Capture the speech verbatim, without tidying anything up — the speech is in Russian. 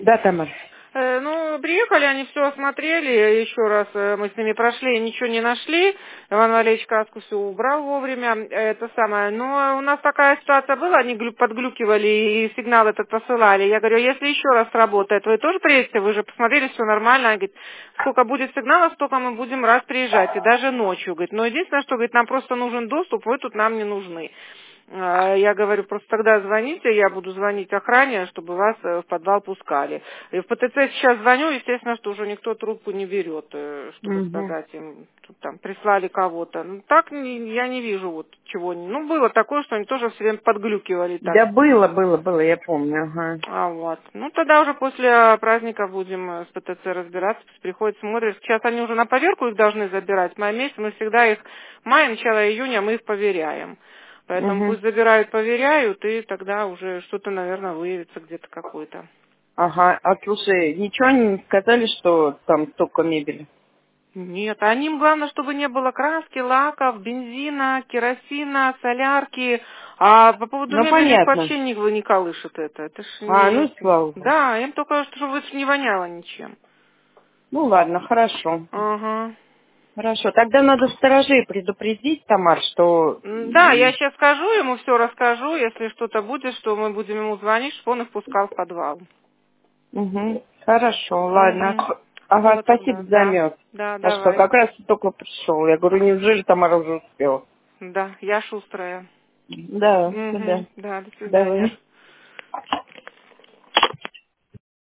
Да, Тамара. Э, Ну, приехали, они все осмотрели, еще раз э, мы с ними прошли, ничего не нашли. Иван Валерьевич каску все убрал вовремя, э, это самое. Но у нас такая ситуация была, они глю- подглюкивали и сигнал этот посылали. Я говорю, если еще раз сработает, вы тоже приедете, вы же посмотрели, все нормально. Они говорят, сколько будет сигнала, столько мы будем раз приезжать, и даже ночью. Говорит, но единственное, что, говорит, нам просто нужен доступ, вы тут нам не нужны. А, Я говорю, просто тогда звоните, я буду звонить охране, чтобы вас э, в подвал пускали. И в ПТЦ сейчас звоню, естественно, что уже никто трубку не берет, э, чтобы Угу. сказать им, тут там прислали кого-то. Ну, так не- я не вижу вот чего. не- Ну, было такое, что они тоже все время подглюкивали так. Да, было, было, было, я помню, ага. А вот. Ну, тогда уже после праздника будем э, с ПТЦ разбираться. Пусть приходят, смотрят. Сейчас они уже на поверку их должны забирать. В мае месяце мы всегда их, май, начало июня мы их поверяем. Поэтому Угу. пусть забирают, поверяют, и тогда уже что-то, наверное, выявится где-то какое-то. Ага, а слушай, ничего не сказали, что там столько мебели? Нет, а им главное, чтобы не было краски, лаков, бензина, керосина, солярки. А по поводу Ну, мебели их понятно. вообще не, не колышет это. Это ж А, не... ну, слава богу. Да, им только, чтобы это ж не воняло ничем. Ну, ладно, хорошо. Ага. Хорошо, тогда надо сторожей предупредить, Тамар, что... М, Да, я сейчас скажу ему, все расскажу, если что-то будет, что мы будем ему звонить, чтобы он их пускал в подвал. Угу. Хорошо, ладно. Угу. Ага, Все спасибо тогда, за да. мед. Да, А что, давай. как раз только пришел. Я говорю, неужели Тамара уже успела? Да, я шустрая. Да, да. Угу. Да, до свидания. Давай.